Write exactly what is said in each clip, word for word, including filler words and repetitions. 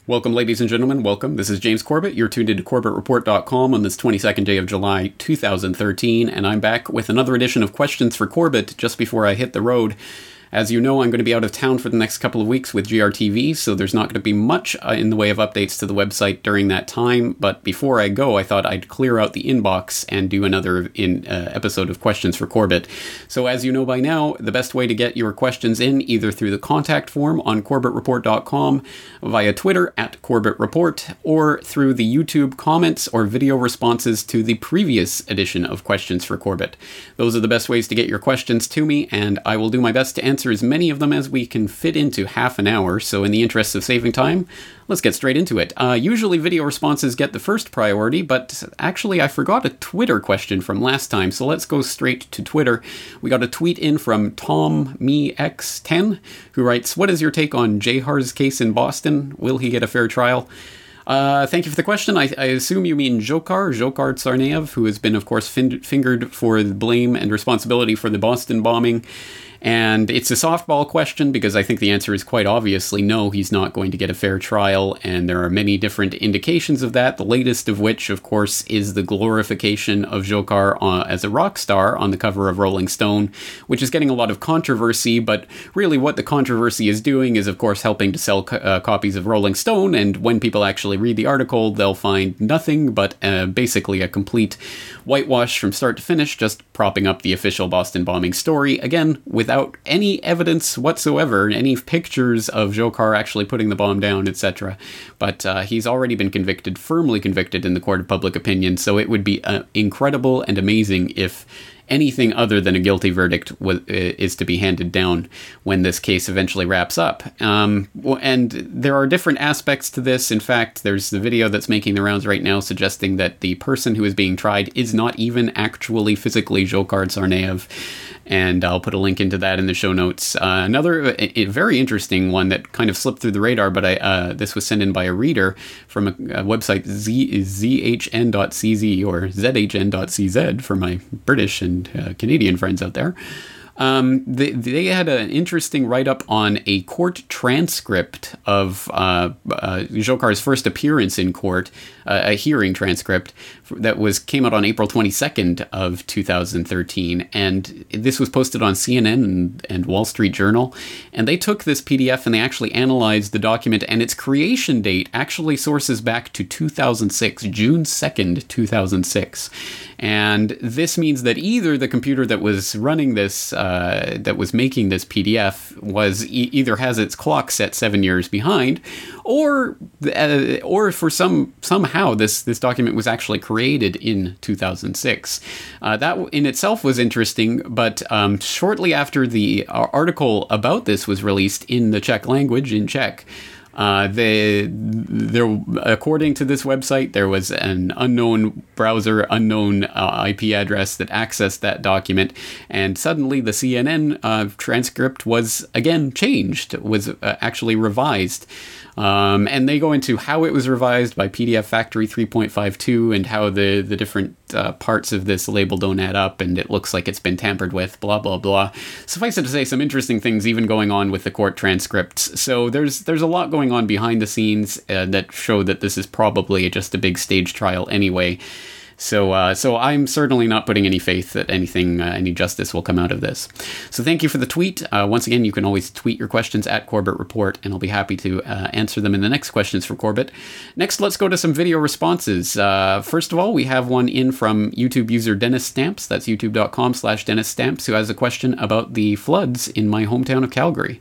Welcome, ladies and gentlemen. Welcome. This is James Corbett. You're tuned into Corbett Report dot com on this twenty-second day of July, two thousand thirteen, and I'm back with another edition of Questions for Corbett just before I hit the road. As you know, I'm going to be out of town for the next couple of weeks with G R T V, so there's not going to be much uh, in the way of updates to the website during that time, but before I go, I thought I'd clear out the inbox and do another in, uh, episode of Questions for Corbett. So as you know by now, the best way to get your questions in, either through the contact form on Corbett Report dot com, via Twitter at Corbett Report, or through the YouTube comments or video responses to the previous edition of Questions for Corbett. Those are the best ways to get your questions to me, and I will do my best to answer as many of them as we can fit into half an hour, so in the interest of saving time, let's get straight into it. Uh, usually video responses get the first priority, but actually I forgot a Twitter question from last time, so let's go straight to Twitter. We got a tweet in from Tom Me X ten, who writes, "What is your take on Jahar's case in Boston? Will he get a fair trial?" Uh, thank you for the question. I, I assume you mean Dzhokhar, Dzhokhar Tsarnaev, who has been, of course, fin- fingered for the blame and responsibility for the Boston bombing. And it's a softball question because I think the answer is quite obviously no, he's not going to get a fair trial, and there are many different indications of that, the latest of which, of course, is the glorification of Dzhokhar uh, as a rock star on the cover of Rolling Stone, which is getting a lot of controversy, but really what the controversy is doing is, of course, helping to sell co- uh, copies of Rolling Stone, and when people actually read the article, they'll find nothing but uh, basically a complete whitewash from start to finish, just propping up the official Boston bombing story, again, without Without any evidence whatsoever, any pictures of Dzhokhar actually putting the bomb down, et cetera. But uh, he's already been convicted, firmly convicted in the court of public opinion, so it would be uh, incredible and amazing if anything other than a guilty verdict w- is to be handed down when this case eventually wraps up. Um, and there are different aspects to this. In fact, there's the video that's making the rounds right now suggesting that the person who is being tried is not even actually physically Dzhokhar Tsarnaev. And I'll put a link into that in the show notes. Uh, another a, a very interesting one that kind of slipped through the radar, but I, uh, this was sent in by a reader from a, a website Z, Z H N dot C Z or Z H N dot C Z for my British and uh, Canadian friends out there. Um, they, they had an interesting write-up on a court transcript of uh, uh, Dzhokhar's first appearance in court, uh, a hearing transcript that was came out on April twenty-second of two thousand thirteen, and this was posted on C N N and, and Wall Street Journal, and they took this P D F and they actually analyzed the document, and its creation date actually sources back to two thousand six, June second, two thousand six. And this means that either the computer that was running this, uh, that was making this P D F, was e- either has its clock set seven years behind, or uh, or for some somehow this this document was actually created in two thousand six. Uh, that in itself was interesting, but um, shortly after the article about this was released in the Czech language, in Czech, Uh, they, there, according to this website, there was an unknown browser, unknown uh, I P address that accessed that document, and suddenly the C N N uh, transcript was again changed, was uh, actually revised. Um, and they go into how it was revised by P D F Factory three point five two and how the, the different uh, parts of this label don't add up and it looks like it's been tampered with, blah, blah, blah. Suffice it to say, some interesting things even going on with the court transcripts. So there's there's a lot going on behind the scenes uh, that show that this is probably just a big stage trial anyway. So uh, so I'm certainly not putting any faith that anything, uh, any justice will come out of this. So thank you for the tweet. Uh, once again, you can always tweet your questions at Corbett Report, and I'll be happy to uh, answer them in the next Questions for Corbett. Next, let's go to some video responses. Uh, first of all, we have one in from YouTube user Dennis Stamps. That's youtube.com slash Dennis Stamps, who has a question about the floods in my hometown of Calgary.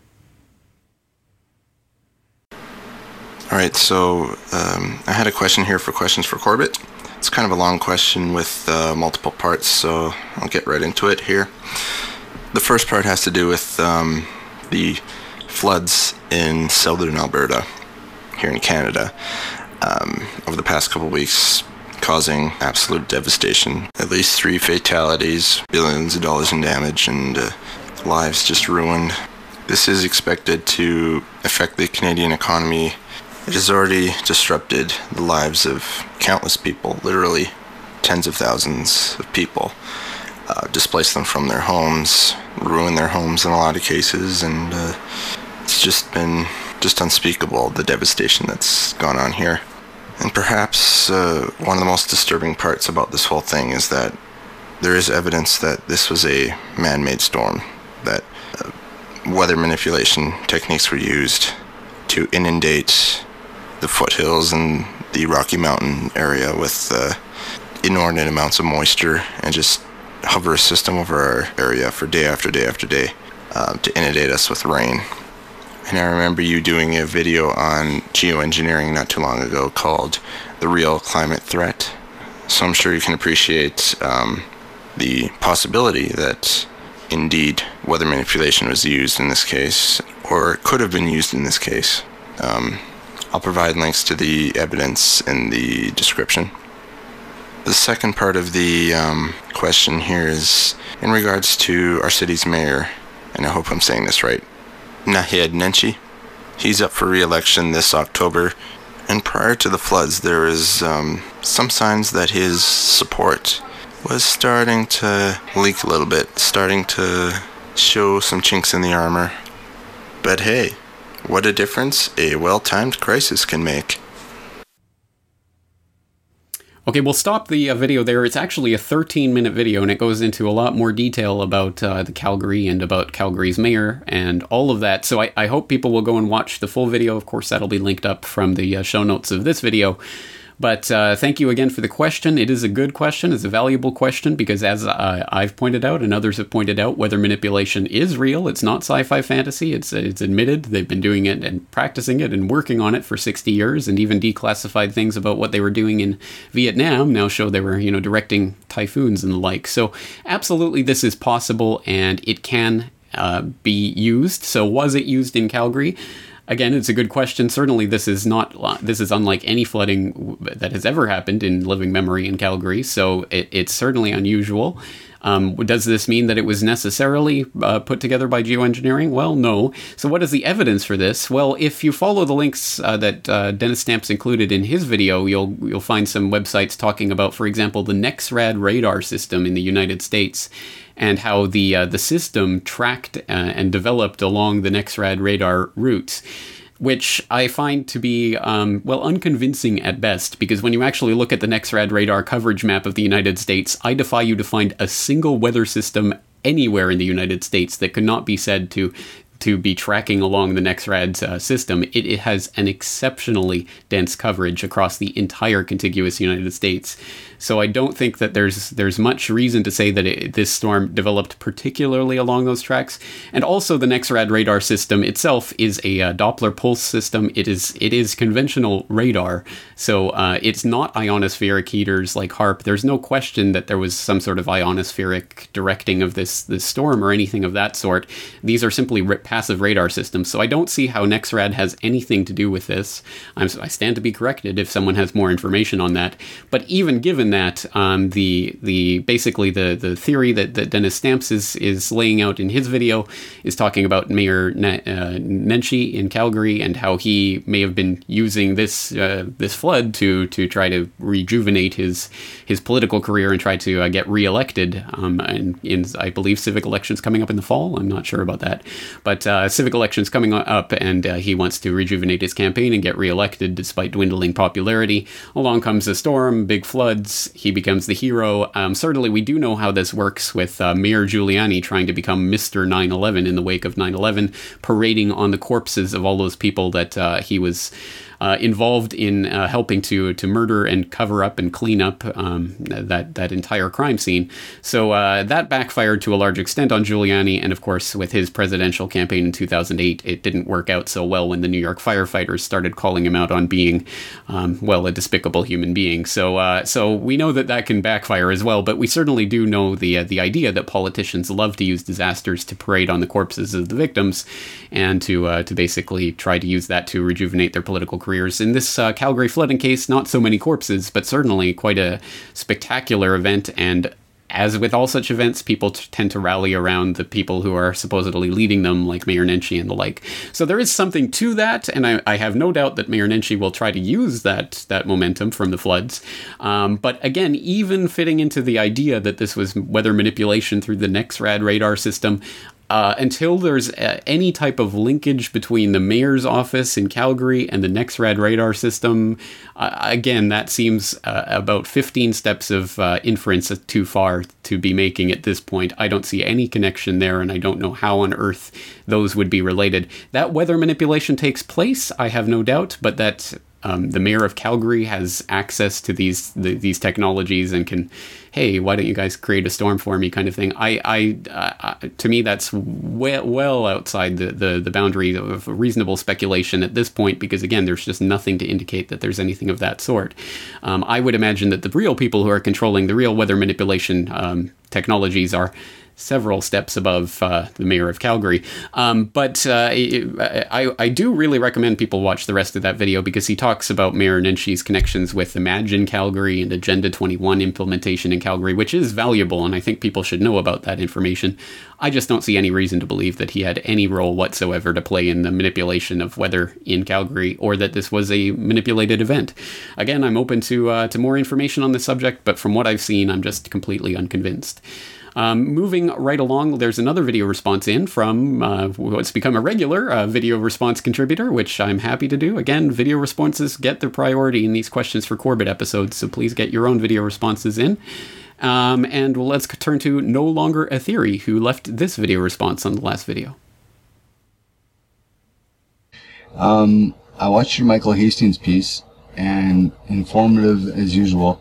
All right, so um, I had a question here for Questions for Corbett. It's kind of a long question with uh, multiple parts, so I'll get right into it here. The first part has to do with um, the floods in southern Alberta, here in Canada, um, over the past couple of weeks, causing absolute devastation. At least three fatalities, billions of dollars in damage, and uh, lives just ruined. This is expected to affect the Canadian economy. It has already disrupted the lives of countless people, literally tens of thousands of people, uh, displaced them from their homes, ruined their homes in a lot of cases, and uh, it's just been just unspeakable, the devastation that's gone on here. And perhaps uh, one of the most disturbing parts about this whole thing is that there is evidence that this was a man-made storm, that uh, weather manipulation techniques were used to inundate the foothills and the Rocky Mountain area with uh, inordinate amounts of moisture and just hover a system over our area for day after day after day uh, to inundate us with rain. And I remember you doing a video on geoengineering not too long ago called The Real Climate Threat. So I'm sure you can appreciate um, the possibility that indeed weather manipulation was used in this case, or could have been used in this case. Um, I'll provide links to the evidence in the description. The second part of the um, question here is in regards to our city's mayor, and I hope I'm saying this right, Naheed Nenshi. He's up for re-election this October, and prior to the floods there was um, some signs that his support was starting to leak a little bit, starting to show some chinks in the armor. But hey, what a difference a well-timed crisis can make. Okay, we'll stop the uh, video there. It's actually a thirteen minute video, and it goes into a lot more detail about uh, the Calgary and about Calgary's mayor and all of that. So I, I hope people will go and watch the full video. Of course, that'll be linked up from the uh, show notes of this video. But uh, thank you again for the question. It is a good question. It's a valuable question because, as uh, I've pointed out and others have pointed out, weather manipulation is real. It's not sci-fi fantasy. It's it's admitted. They've been doing it and practicing it and working on it for sixty years, and even declassified things about what they were doing in Vietnam now show they were, you know, directing typhoons and the like. So absolutely this is possible, and it can uh, be used. So was it used in Calgary? Again, it's a good question. Certainly, this is not this is unlike any flooding that has ever happened in living memory in Calgary. So it, it's certainly unusual. Um, does this mean that it was necessarily uh, put together by geoengineering? Well, no. So what is the evidence for this? Well, if you follow the links uh, that uh, Dennis Stamps included in his video, you'll you'll find some websites talking about, for example, the NEXRAD radar system in the United States, and how the uh, the system tracked uh, and developed along the NEXRAD radar routes, which I find to be, um, well, unconvincing at best, because when you actually look at the NEXRAD radar coverage map of the United States, I defy you to find a single weather system anywhere in the United States that could not be said to to be tracking along the NEXRAD uh, system. It, it has an exceptionally dense coverage across the entire contiguous United States. So I don't think that there's there's much reason to say that it, this storm developed particularly along those tracks. And also the NEXRAD radar system itself is a uh, Doppler pulse system. It is it is conventional radar. So uh, it's not ionospheric heaters like HAARP. There's no question that there was some sort of ionospheric directing of this, this storm or anything of that sort. These are simply passive radar systems. So I don't see how NEXRAD has anything to do with this. I'm, I stand to be corrected if someone has more information on that. But even given that, um, the the basically the the theory that, that Dennis Stamps is is laying out in his video is talking about Mayor Na- uh, Nenshi in Calgary and how he may have been using this uh, this flood to to try to rejuvenate his his political career and try to uh, get reelected. Um, and in I believe civic elections coming up in the fall. I'm not sure about that, but uh, civic elections coming up, and uh, he wants to rejuvenate his campaign and get reelected despite dwindling popularity. Along comes a storm, big floods. He becomes the hero. Um, certainly, we do know how this works with uh, Mayor Giuliani trying to become Mister nine eleven in the wake of nine eleven, parading on the corpses of all those people that uh, he was Uh, involved in uh, helping to to murder and cover up and clean up um, that that entire crime scene. So uh, that backfired to a large extent on Giuliani, and of course, with his presidential campaign in two thousand eight, it didn't work out so well when the New York firefighters started calling him out on being, um, well, a despicable human being. So uh, so we know that that can backfire as well, but we certainly do know the uh, the idea that politicians love to use disasters to parade on the corpses of the victims, and to uh, to basically try to use that to rejuvenate their political careers. In this uh, Calgary flooding case, not so many corpses, but certainly quite a spectacular event. And as with all such events, people t- tend to rally around the people who are supposedly leading them, like Mayor Nenshi and the like. So there is something to that, and I, I have no doubt that Mayor Nenshi will try to use that that momentum from the floods. Um, but again, even fitting into the idea that this was weather manipulation through the NEXRAD radar system, Uh, until there's uh, any type of linkage between the mayor's office in Calgary and the NEXRAD radar system, uh, again, that seems uh, about fifteen steps of uh, inference too far to be making at this point. I don't see any connection there, and I don't know how on earth those would be related. That weather manipulation takes place, I have no doubt, but that um, the mayor of Calgary has access to these the, these technologies and can, hey, why don't you guys create a storm for me, kind of thing. I, I, uh, to me, that's well, well outside the, the, the boundary of reasonable speculation at this point, because again, there's just nothing to indicate that there's anything of that sort. Um, I would imagine that the real people who are controlling the real weather manipulation um, technologies are several steps above uh, the mayor of Calgary. Um, but uh, I, I do really recommend people watch the rest of that video, because he talks about Mayor Nenshi's connections with Imagine Calgary and Agenda twenty-one implementation in Calgary, which is valuable, and I think people should know about that information. I just don't see any reason to believe that he had any role whatsoever to play in the manipulation of weather in Calgary, or that this was a manipulated event. Again, I'm open to uh, to more information on the subject, but from what I've seen, I'm just completely unconvinced. Um, moving right along, there's another video response in from uh, what's become a regular uh, video response contributor, which I'm happy to do. Again, video responses get their priority in these Questions for Corbett episodes, so please get your own video responses in. Um, and let's turn to No Longer a Theory, who left this video response on the last video. Um, I watched your Michael Hastings piece, and informative as usual.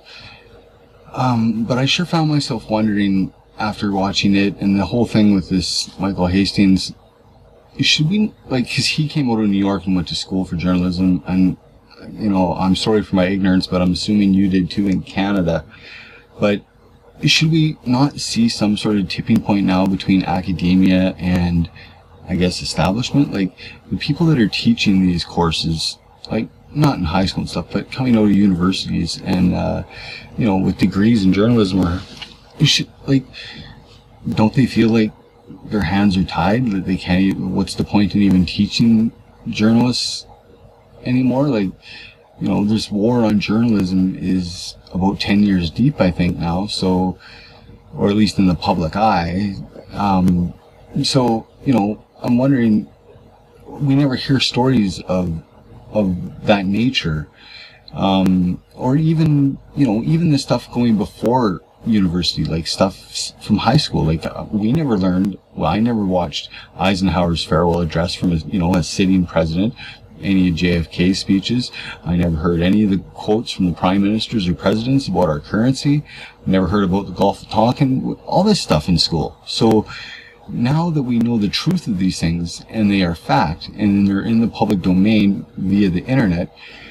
Um, but I sure found myself wondering, after watching it and the whole thing with this Michael Hastings, should we, like, because he came out of New York and went to school for journalism, and, you know, I'm sorry for my ignorance, but I'm assuming you did too in Canada. But should we not see some sort of tipping point now between academia and, I guess, establishment? Like, the people that are teaching these courses, like, not in high school and stuff, but coming out of universities and, uh, you know, with degrees in journalism, or you should, like, don't they feel like their hands are tied, that they can't even, what's the point in even teaching journalists anymore? Like, you know, this war on journalism is about ten years deep, I think, now, so, or at least in the public eye. Um, so, you know, I'm wondering, we never hear stories of, of that nature, um, or even, you know, even the stuff going before university, like stuff from high school. Like, uh, we never learned, well, I never watched Eisenhower's farewell address from, a, you know, a sitting president, any of J F K's speeches. I never heard any of the quotes from the prime ministers or presidents about our currency. Never heard about the Gulf of Tonkin, all this stuff in school. So now that we know the truth of these things, and they are fact, and they're in the public domain via the internet,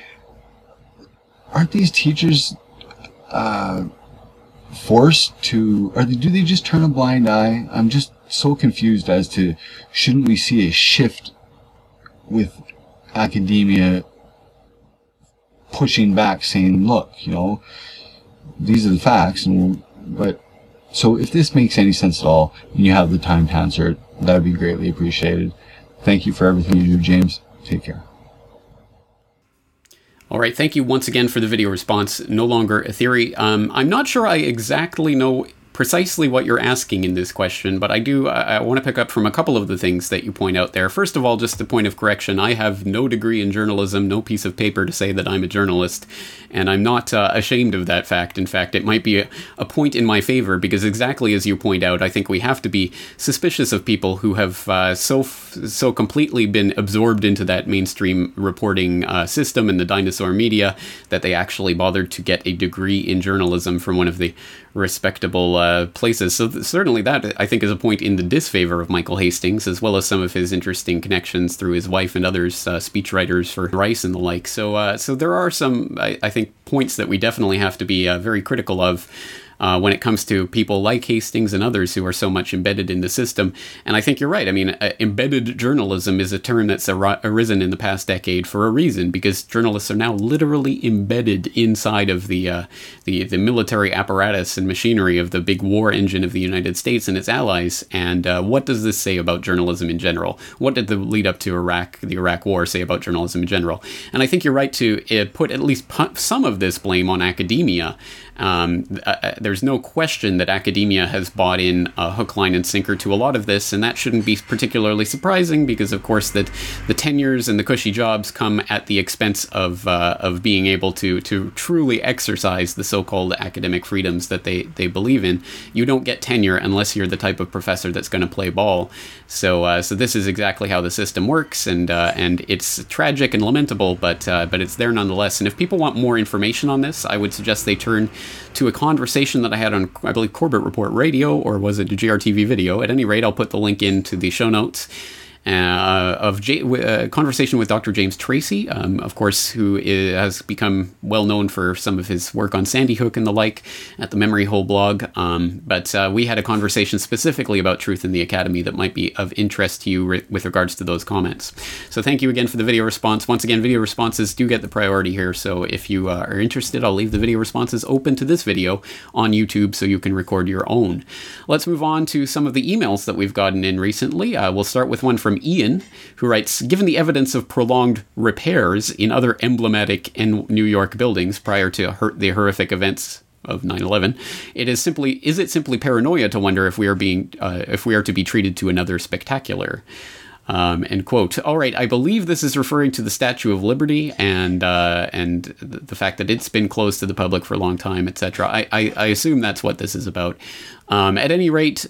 aren't these teachers uh, forced to, or do they just turn a blind eye? I'm just so confused as to, shouldn't we see a shift with academia pushing back, saying, look, you know, these are the facts, and but so if this makes any sense at all, and you have the time to answer it, that would be greatly appreciated. Thank you for everything you do, James. Take care. All right, thank you once again for the video response. No Longer a Theory. Um, I'm not sure I exactly know precisely what you're asking in this question, but I do, I, I want to pick up from a couple of the things that you point out there. First of all, just a point of correction, I have no degree in journalism, no piece of paper to say that I'm a journalist, and I'm not uh, ashamed of that fact. In fact, it might be a, a point in my favor, because exactly as you point out, I think we have to be suspicious of people who have uh, so so completely been absorbed into that mainstream reporting uh, system and the dinosaur media that they actually bothered to get a degree in journalism from one of the respectable uh, places. So th- certainly that, I think, is a point in the disfavor of Michael Hastings, as well as some of his interesting connections through his wife and others, uh, speechwriters for Rice and the like. So uh, so there are some, I, I think, points that we definitely have to be uh, very critical of Uh, when it comes to people like Hastings and others who are so much embedded in the system. And I think you're right. I mean, uh, embedded journalism is a term that's ar- arisen in the past decade for a reason, because journalists are now literally embedded inside of the, uh, the the military apparatus and machinery of the big war engine of the United States and its allies. And uh, what does this say about journalism in general? What did the lead up to Iraq, the Iraq War, say about journalism in general? And I think you're right to uh, put at least pu- some of this blame on academia. Um, uh, there's there's no question that academia has bought in a hook, line, and sinker to a lot of this, and that shouldn't be particularly surprising because, of course, that the tenures and the cushy jobs come at the expense of uh, of being able to to truly exercise the so-called academic freedoms that they, they believe in. You don't get tenure unless you're the type of professor that's going to play ball. So uh, so this is exactly how the system works, and uh, and it's tragic and lamentable, but uh, but it's there nonetheless. And if people want more information on this, I would suggest they turn to a conversation that I had on, I believe, Corbett Report Radio, or was it a G R T V video? At any rate, I'll put the link into the show notes. Uh, of J- uh, conversation with Doctor James Tracy, um, of course, who is, has become well known for some of his work on Sandy Hook and the like at the Memory Hole blog. Um, but uh, we had a conversation specifically about Truth in the Academy that might be of interest to you re- with regards to those comments. So thank you again for the video response. Once again, video responses do get the priority here. So if you uh, are interested, I'll leave the video responses open to this video on YouTube so you can record your own. Let's move on to some of the emails that we've gotten in recently. Uh, we'll start with one from Ian, who writes, given the evidence of prolonged repairs in other emblematic New York buildings prior to her- the horrific events of nine eleven, it is simply is it simply paranoia to wonder if we are being uh, if we are to be treated to another spectacular? Um, end quote. All right, I believe this is referring to the Statue of Liberty and uh, and the fact that it's been closed to the public for a long time, et cetera. I, I, I assume that's what this is about. Um, at any rate,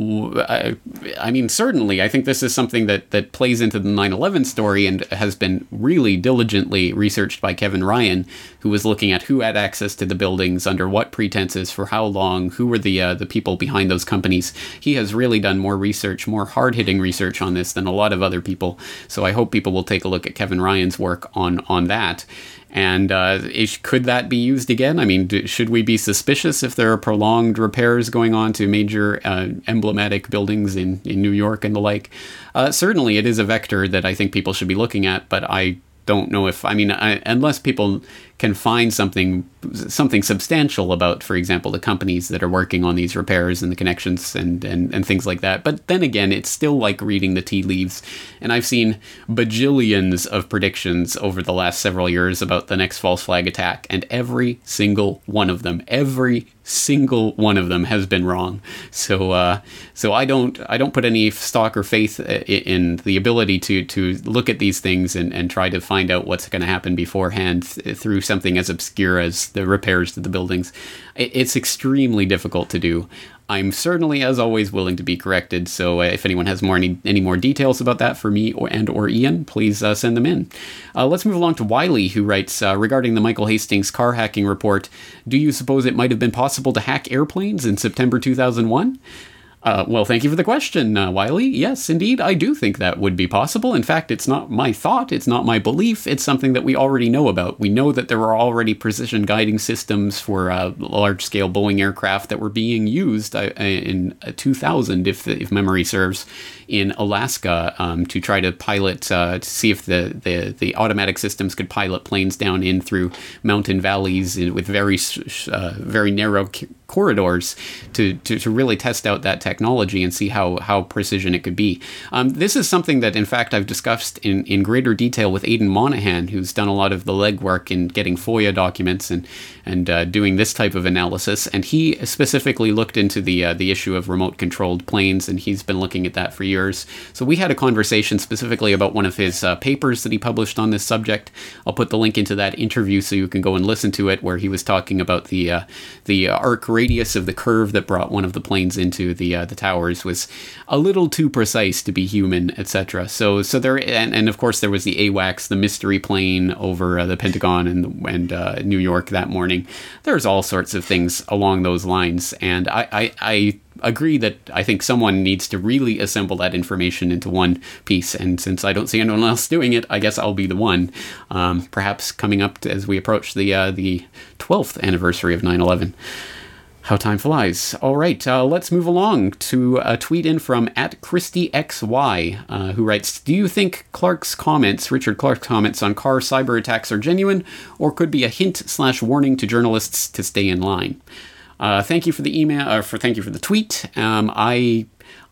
I, I mean, certainly, I think this is something that, that plays into the nine eleven story and has been really diligently researched by Kevin Ryan, who was looking at who had access to the buildings, under what pretenses, for how long, who were the uh, the people behind those companies. He has really done more research, more hard-hitting research on this than a lot of other people. So I hope people will take a look at Kevin Ryan's work on, on that. And uh, is, could that be used again? I mean, do, should we be suspicious if there are prolonged repairs going on to major uh, emblematic buildings in, in New York and the like? Uh, certainly, it is a vector that I think people should be looking at, but I don't know if, I mean, I, unless people can find something something substantial about, for example, the companies that are working on these repairs and the connections and, and, and things like that. But then again, it's still like reading the tea leaves. And I've seen bajillions of predictions over the last several years about the next false flag attack, and every single one of them, every single one of them has been wrong. So uh, so I don't I don't put any stock or faith in the ability to to look at these things and, and try to find out what's going to happen beforehand th- through something as obscure as the repairs to the buildings. It's extremely difficult to do. I'm certainly, as always, willing to be corrected. So uh, if anyone has more any, any more details about that for me or and or Ian, please uh, send them in. Uh, let's move along to Wiley, who writes, uh, regarding the Michael Hastings car hacking report, do you suppose it might have been possible to hack airplanes in September two thousand one? Uh, well, thank you for the question, uh, Wiley. Yes, indeed, I do think that would be possible. In fact, it's not my thought, it's not my belief, it's something that we already know about. We know that there are already precision guiding systems for uh, large-scale Boeing aircraft that were being used uh, in two thousand, if, if memory serves, in Alaska um, to try to pilot, uh, to see if the, the, the automatic systems could pilot planes down in through mountain valleys with very, uh, very narrow c- corridors to, to, to really test out that technology and see how, how precision it could be. Um, this is something that, in fact, I've discussed in, in greater detail with Aidan Monahan, who's done a lot of the legwork in getting FOIA documents and and uh, doing this type of analysis. And he specifically looked into the uh, the issue of remote-controlled planes, and he's been looking at that for years. So we had a conversation specifically about one of his uh, papers that he published on this subject. I'll put the link into that interview so you can go and listen to it, where he was talking about the uh, the arc radius of the curve that brought one of the planes into the uh, the towers was a little too precise to be human, et cetera. So so there and, and of course there was the AWACS, the mystery plane over uh, the Pentagon and and uh, New York that morning. There's all sorts of things along those lines, and I, I, I agree that I think someone needs to really assemble that information into one piece, and since I don't see anyone else doing it, I guess I'll be the one. Um, perhaps coming up to, as we approach the uh, the twelfth anniversary of nine eleven. How time flies. All right, uh, let's move along to a tweet in from at ChristyXY, uh, who writes, do you think Clark's comments, Richard Clark's comments on car cyber attacks are genuine, or could be a hint slash warning to journalists to stay in line? Uh, thank you for the email, or for thank you for the tweet. Um, I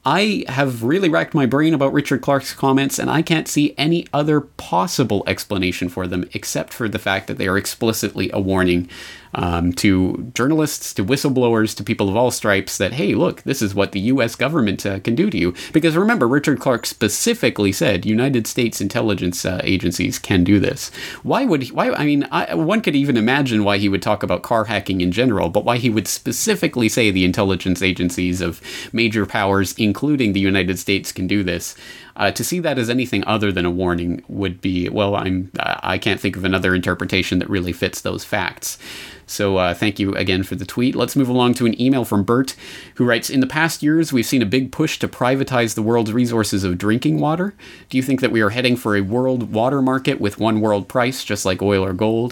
I have really racked my brain about Richard Clark's comments, and I can't see any other possible explanation for them except for the fact that they are explicitly a warning um, to journalists, to whistleblowers, to people of all stripes that, hey, look, this is what the U S government uh, can do to you. Because remember, Richard Clarke specifically said United States intelligence uh, agencies can do this. Why would he, why, I mean, I, one could even imagine why he would talk about car hacking in general, but why he would specifically say the intelligence agencies of major powers, including the United States, can do this. Uh, to see that as anything other than a warning would be, well, I'm, I can't think of another interpretation that really fits those facts. So uh, thank you again for the tweet. Let's move along to an email from Bert, who writes, in the past years, we've seen a big push to privatize the world's resources of drinking water. Do you think that we are heading for a world water market with one world price, just like oil or gold?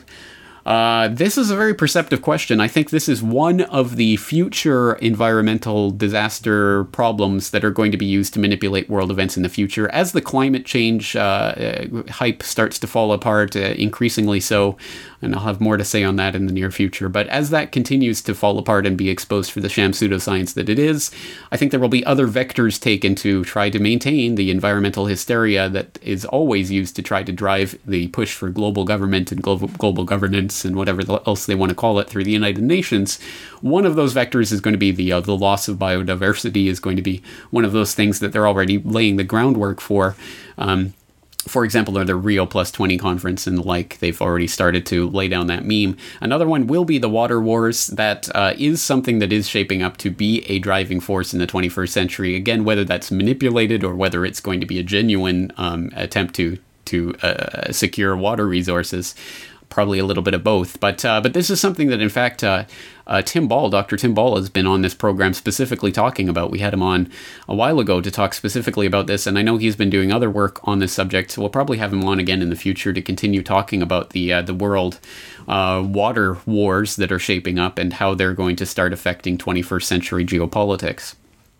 Uh, this is a very perceptive question. I think this is one of the future environmental disaster problems that are going to be used to manipulate world events in the future. As the climate change uh, uh, hype starts to fall apart, uh, increasingly so, and I'll have more to say on that in the near future, but as that continues to fall apart and be exposed for the sham pseudoscience that it is, I think there will be other vectors taken to try to maintain the environmental hysteria that is always used to try to drive the push for global government and global, global governance and whatever else they want to call it through the United Nations. One of those vectors is going to be the uh, the loss of biodiversity is going to be one of those things that they're already laying the groundwork for. Um, For example, the Rio Plus twenty conference and the like, they've already started to lay down that meme. Another one will be the water wars. That uh, is something that is shaping up to be a driving force in the twenty-first century. Again, whether that's manipulated or whether it's going to be a genuine um, attempt to, to uh, secure water resources. Probably a little bit of both, but uh, but this is something that, in fact, uh, uh, Tim Ball, Doctor Tim Ball, has been on this program specifically talking about. We had him on a while ago to talk specifically about this, and I know he's been doing other work on this subject, so we'll probably have him on again in the future to continue talking about the uh, the world uh, water wars that are shaping up and how they're going to start affecting twenty-first century geopolitics.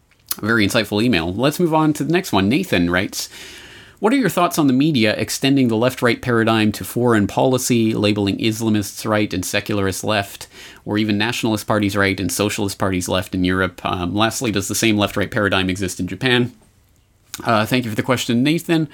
A very insightful email. Let's move on to the next one. Nathan writes, what are your thoughts on the media extending the left-right paradigm to foreign policy, labeling Islamists right and secularists left, or even nationalist parties right and socialist parties left in Europe? Um, lastly, does the same left-right paradigm exist in Japan? Uh, thank you for the question, Nathan.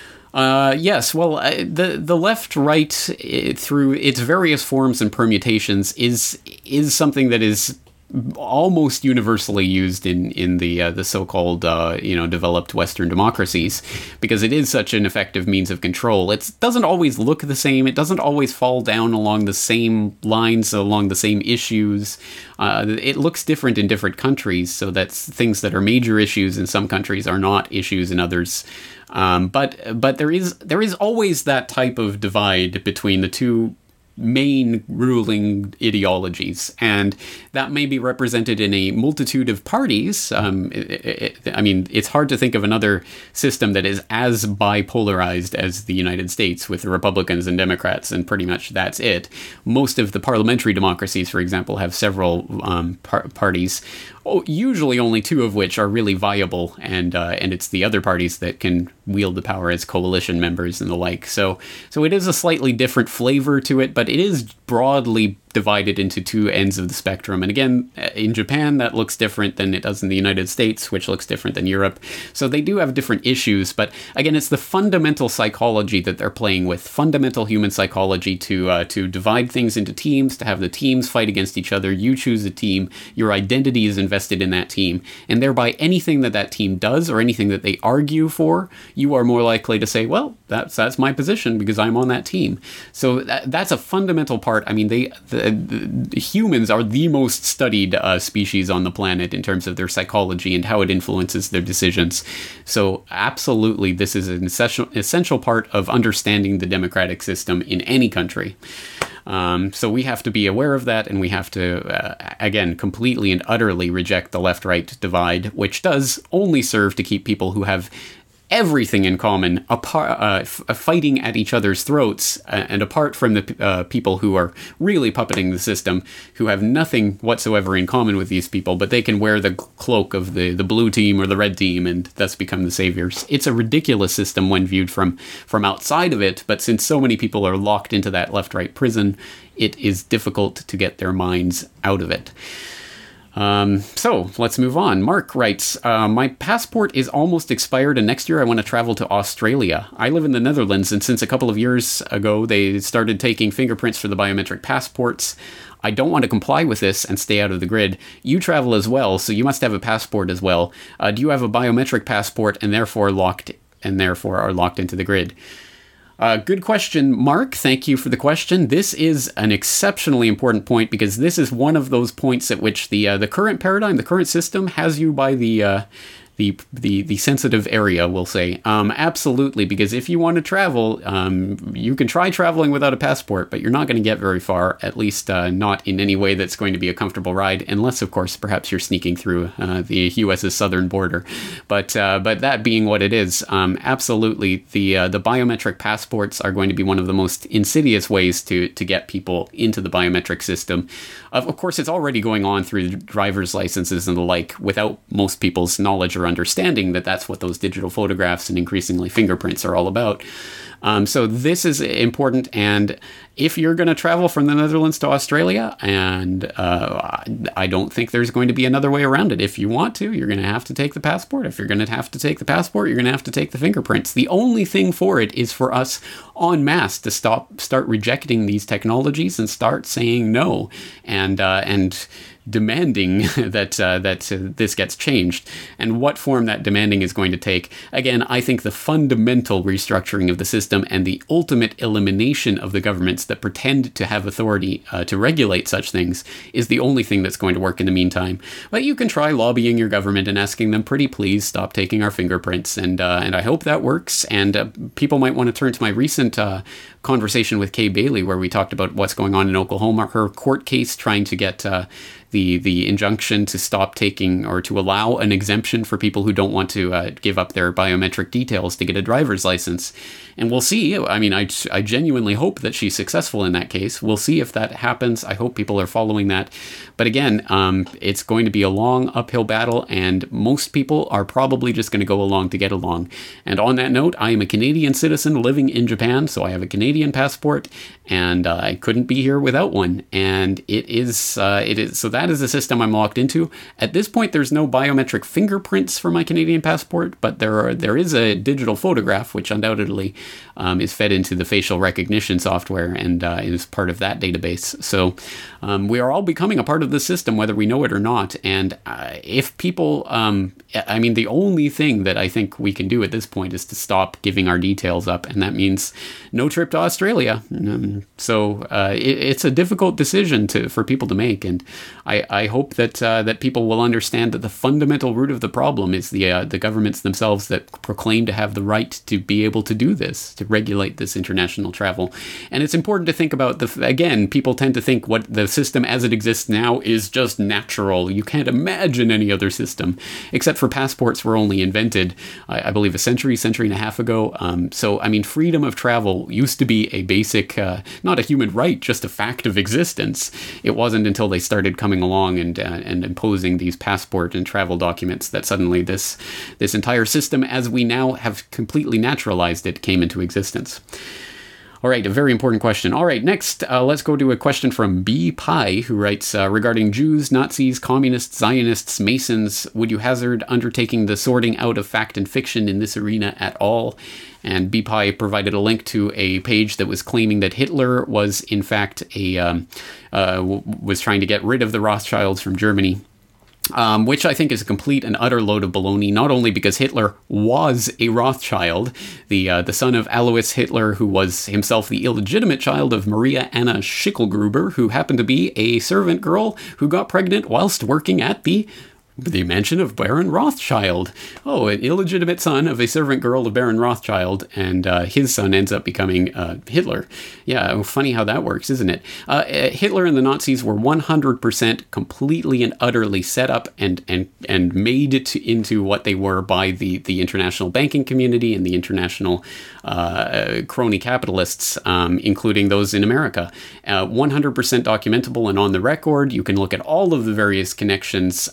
Uh, yes, well, uh, the the left-right, uh, through its various forms and permutations, is is something that is almost universally used in in the uh, the so-called uh, you know developed Western democracies, because it is such an effective means of control. It doesn't always look the same. It doesn't always fall down along the same lines, along the same issues. Uh, it looks different in different countries, so that things that are major issues in some countries are not issues in others. Um, but but there is there is always that type of divide between the two main ruling ideologies, and that may be represented in a multitude of parties. Um, it, it, I mean, it's hard to think of another system that is as bipolarized as the United States, with the Republicans and Democrats, and pretty much that's it. Most of the parliamentary democracies, for example, have several um, par- parties, usually only two of which are really viable, and uh, and it's the other parties that can wield the power as coalition members and the like. So so it is a slightly different flavor to it, but it is broadly divided into two ends of the spectrum. And again, in Japan, that looks different than it does in the United States, which looks different than Europe. So they do have different issues. But again, it's the fundamental psychology that they're playing with, fundamental human psychology to uh, to divide things into teams, to have the teams fight against each other. You choose a team. Your identity is invested in that team. And thereby, anything that that team does or anything that they argue for, you are more likely to say, well, that's that's my position because I'm on that team. So that, that's a fundamental part. I mean, they the, the humans are the most studied uh, species on the planet in terms of their psychology and how it influences their decisions. So absolutely, this is an essential, essential part of understanding the democratic system in any country. Um, so we have to be aware of that, and we have to, uh, again, completely and utterly reject the left-right divide, which does only serve to keep people who have everything in common, apart, uh, f- fighting at each other's throats, uh, and apart from the uh, people who are really puppeting the system, who have nothing whatsoever in common with these people, but they can wear the cloak of the, the blue team or the red team and thus become the saviors. It's a ridiculous system when viewed from, from outside of it, but since so many people are locked into that left-right prison, it is difficult to get their minds out of it. Um, so let's move on. Mark writes, uh, my passport is almost expired and next year I want to travel to Australia. I live in the Netherlands and since a couple of years ago they started taking fingerprints for the biometric passports. I don't want to comply with this and stay out of the grid. You travel as well, so you must have a passport as well. Uh, do you have a biometric passport and therefore locked and therefore are locked into the grid? Uh, good question, Mark. Thank you for the question. This is an exceptionally important point because this is one of those points at which the uh, the current paradigm, the current system, has you by the uh, the the the sensitive area, we'll say. Um, absolutely, because if you want to travel, um, you can try traveling without a passport, but you're not going to get very far, at least uh, not in any way that's going to be a comfortable ride, unless, of course, perhaps you're sneaking through uh, the U S's southern border. But uh, but that being what it is, um, absolutely, the uh, the biometric passports are going to be one of the most insidious ways to to get people into the biometric system. Of, of course, it's already going on through driver's licenses and the like, without most people's knowledge or understanding that that's what those digital photographs and increasingly fingerprints are all about. Um, so this is important, and if you're going to travel from the Netherlands to Australia, and uh, I don't think there's going to be another way around it. If you want to, you're going to have to take the passport. If you're going to have to take the passport, you're going to have to take the fingerprints. The only thing for it is for us en masse to stop, start rejecting these technologies and start saying no, and uh, and demanding that uh, that uh, this gets changed. And what form that demanding is going to take, again, I think the fundamental restructuring of the system and the ultimate elimination of the governments that pretend to have authority uh, to regulate such things is the only thing that's going to work in the meantime. But you can try lobbying your government and asking them, pretty please stop taking our fingerprints, and uh, and I hope that works. And uh, people might want to turn to my recent uh, conversation with Kay Bailey, where we talked about what's going on in Oklahoma, her court case trying to get uh, the the injunction to stop taking or to allow an exemption for people who don't want to uh, give up their biometric details to get a driver's license. And we'll see. I mean, I, I genuinely hope that she's successful in that case. We'll see if that happens. I hope people are following that. But again, um, it's going to be a long uphill battle, and most people are probably just going to go along to get along. And on that note, I am a Canadian citizen living in Japan, so I have a Canadian passport, and uh, I couldn't be here without one. And it is, uh, it is, so that is the system I'm locked into. At this point, there's no biometric fingerprints for my Canadian passport, but there are, there is a digital photograph, which undoubtedly um, is fed into the facial recognition software and uh, is part of that database. So um, we are all becoming a part of the system, whether we know it or not. And uh, if people, um, I mean, the only thing that I think we can do at this point is to stop giving our details up, and that means no trip to Australia. Um, so uh, it, it's a difficult decision to for people to make, and I, I hope that uh, that people will understand that the fundamental root of the problem is the uh, the governments themselves that proclaim to have the right to be able to do this, to regulate this international travel. And it's important to think about the again, people tend to think what the system as it exists now is just natural. You can't imagine any other system, except for passports were only invented, I, I believe, a century, century and a half ago. Um, so, I mean, freedom of travel used to be a basic, uh, not a human right, just a fact of existence. It wasn't until they started coming along and uh, and imposing these passport and travel documents that suddenly this this entire system, as we now have completely naturalized it, came into existence. All right, a very important question. All right, next, uh, let's go to a question from B. Pie, who writes, uh, regarding Jews, Nazis, communists, Zionists, Masons, would you hazard undertaking the sorting out of fact and fiction in this arena at all? And B. Pie provided a link to a page that was claiming that Hitler was, in fact, a um, uh, w- was trying to get rid of the Rothschilds from Germany. Um, which I think is a complete and utter load of baloney, not only because Hitler was a Rothschild, the uh, the son of Alois Hitler, who was himself the illegitimate child of Maria Anna Schicklgruber, who happened to be a servant girl who got pregnant whilst working at the the mansion of Baron Rothschild. Oh, an illegitimate son of a servant girl of Baron Rothschild, and uh, his son ends up becoming uh, Hitler. Yeah, funny how that works, isn't it? Uh, Hitler and the Nazis were one hundred percent completely and utterly set up and and and made it to, into what they were by the, the international banking community and the international uh, crony capitalists, um, including those in America. Uh, one hundred percent documentable and on the record. You can look at all of the various connections. Um,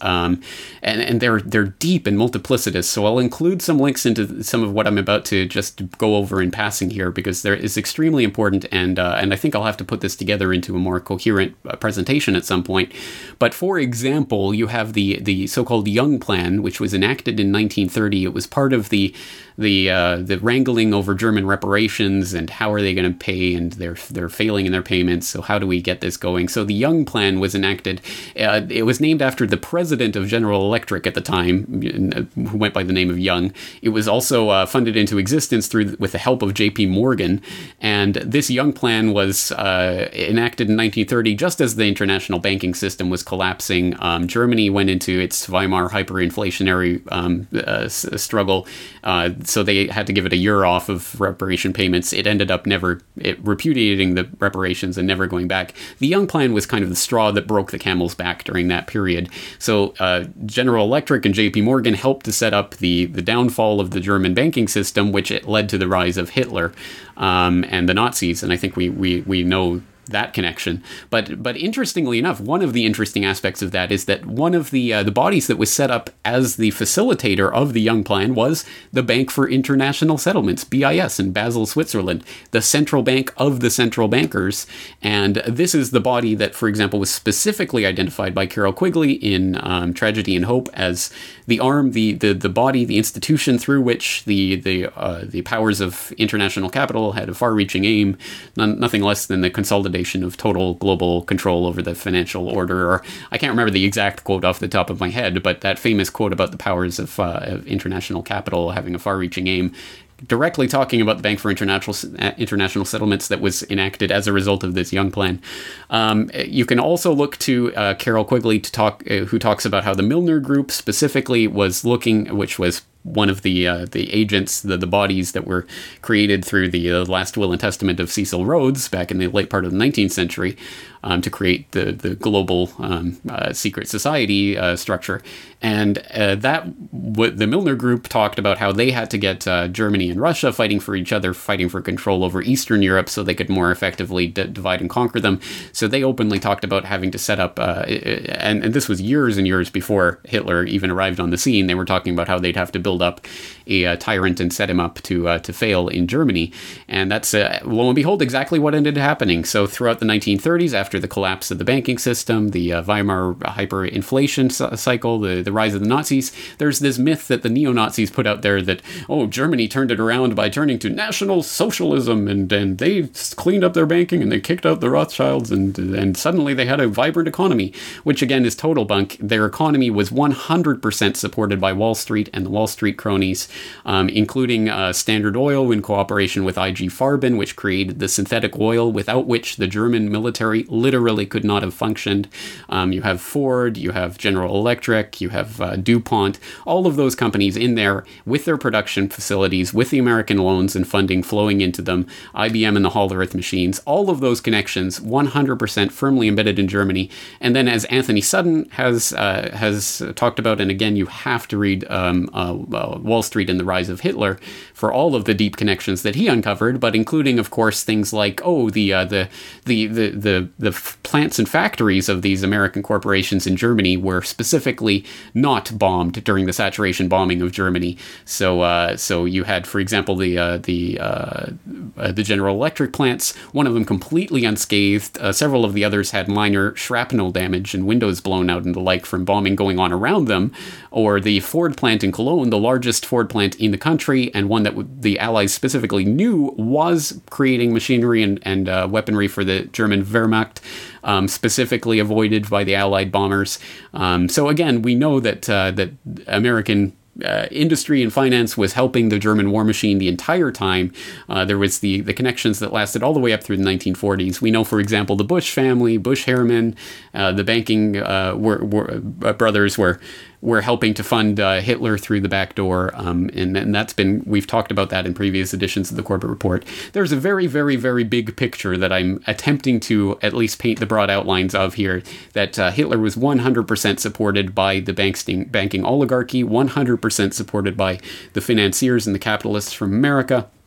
and, and they're they're deep and multiplicitous. So I'll include some links into some of what I'm about to just go over in passing here, because there is extremely important, and uh, and I think I'll have to put this together into a more coherent uh, presentation at some point. But for example, you have the the so-called Young Plan, which was enacted in nineteen thirty. It was part of the the uh, the wrangling over German reparations and how are they going to pay, and they're they're failing in their payments. So how do we get this going? So the Young Plan was enacted. Uh, it was named after the president of General Electric at the time, who went by the name of Young. It was also uh, funded into existence through with the help of J P Morgan, and this Young Plan was uh, enacted in nineteen thirty, just as the international banking system was collapsing. Um, Germany went into its Weimar hyperinflationary um, uh, s- struggle. Uh, so they had to give it a year off of reparation payments. It ended up never it, repudiating the reparations and never going back. The Young Plan was kind of the straw that broke the camel's back during that period. So uh, General Electric and J P Morgan helped to set up the, the downfall of the German banking system, which it led to the rise of Hitler um, and the Nazis. And I think we, we, we know that connection. But but interestingly enough, one of the interesting aspects of that is that one of the uh, the bodies that was set up as the facilitator of the Young Plan was the Bank for International Settlements, B I S, in Basel, Switzerland, the central bank of the central bankers. And this is the body that, for example, was specifically identified by Carroll Quigley in um, Tragedy and Hope as the arm, the the the body, the institution through which the the uh, the powers of international capital had a far-reaching aim, none, nothing less than the consolidation of total global control over the financial order. Or I can't remember the exact quote off the top of my head, but that famous quote about the powers of, uh, of international capital having a far-reaching aim, directly talking about the Bank for International International Settlements that was enacted as a result of this Young Plan. Um, you can also look to uh, Carroll Quigley to talk, uh, who talks about how the Milner Group specifically was looking, which was one of the uh, the agents, the, the bodies that were created through the uh, last will and testament of Cecil Rhodes back in the late part of the nineteenth century um, to create the, the global um, uh, secret society uh, structure. And uh, that w- the Milner Group talked about how they had to get uh, Germany and Russia fighting for each other, fighting for control over Eastern Europe so they could more effectively d- divide and conquer them. So they openly talked about having to set up, uh, and, and this was years and years before Hitler even arrived on the scene. They were talking about how they'd have to build up a uh, tyrant and set him up to uh, to fail in Germany. And that's, uh, lo and behold, exactly what ended up happening. So throughout the nineteen thirties, after the collapse of the banking system, the uh, Weimar hyperinflation c- cycle, the, the rise of the Nazis, there's this myth that the neo-Nazis put out there that, oh, Germany turned it around by turning to National Socialism, and, and they cleaned up their banking and they kicked out the Rothschilds, and, and suddenly they had a vibrant economy, which again is total bunk. Their economy was one hundred percent supported by Wall Street and the Wall Street Street cronies, um, including uh, Standard Oil in cooperation with I G Farben, which created the synthetic oil without which the German military literally could not have functioned. Um, you have Ford, you have General Electric, you have uh, DuPont, all of those companies in there with their production facilities, with the American loans and funding flowing into them, I B M and the Hollerith machines, all of those connections one hundred percent firmly embedded in Germany. And then, as Anthony Sutton has uh, has talked about, and again, you have to read um, uh, Uh, Wall Street and the Rise of Hitler for all of the deep connections that he uncovered, but including, of course, things like, oh, the uh, the, the the the the f- plants and factories of these American corporations in Germany were specifically not bombed during the saturation bombing of Germany. So uh, so you had, for example, the uh, the uh, uh, the General Electric plants, one of them completely unscathed. Uh, several of the others had minor shrapnel damage and windows blown out and the like from bombing going on around them. Or the Ford plant in Cologne, the largest Ford plant in the country, and one that w- the Allies specifically knew was creating machinery and, and uh, weaponry for the German Wehrmacht, um, specifically avoided by the Allied bombers. Um, so again, we know that uh, that American Uh, industry and finance was helping the German war machine the entire time. Uh, there was the, the connections that lasted all the way up through the nineteen forties. We know, for example, the Bush family, Bush Harriman, uh, the banking uh, were, were, uh, brothers were were helping to fund uh, Hitler through the back door. Um, and, and that's been, we've talked about that in previous editions of the Corbett Report. There's a very, very, very big picture that I'm attempting to at least paint the broad outlines of here, that uh, Hitler was one hundred percent supported by the banking, banking oligarchy, one hundred percent supported by the financiers and the capitalists from America.